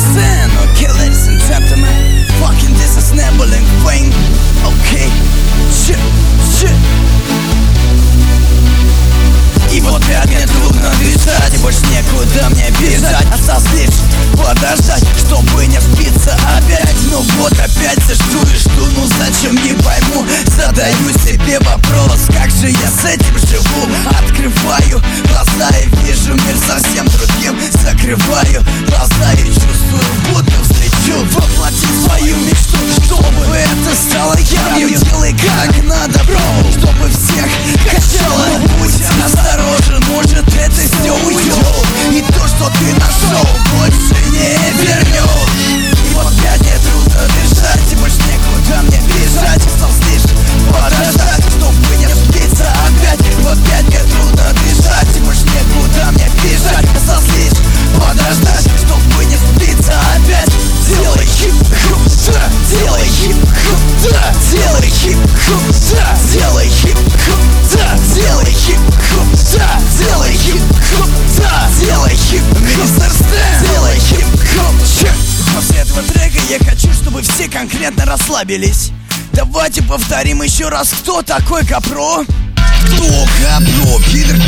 understand? Okay, ladies and gentlemen, fucking this is never-ending thing. Okay, shit. И вот опять мне трудно дышать, и больше некуда мне бежать. Осталось лишь подождать, чтобы не впиться опять. Ну вот опять я жду и жду, ну зачем, не пойму. Задаю себе вопрос, как же я с этим живу. Открываю глаза и вижу мир совсем другим. Закрываю глаза и чувствую, будто взлечу. Воплотить свою мечту, чтобы это стало явью. Делай как надо, бро, чтобы всех качало. Будь осторожен, может это все уйдет. И то, что ты нашел, больше не вернет. И вот опять мне трудно дышать, и больше некуда мне бежать. Осталось лишь подождать, чтобы не впиться опять. И вот опять мне трудно дышать, и больше некуда мне бежать. Осталось лишь подождать, чтобы не впиться опять. Делай хип-хоп, да, делай хип-хоп, да, делай хип-хоп, да, делай хип-хоп, да, делай хип-хоп, да, делай хип-хоп, да, делай хип-хоп, мистер Стэн, делай хип-хоп. После этого трека я хочу, чтобы все конкретно расслабились. Давайте повторим еще раз, кто такой Капро? Кто Капро? Пидор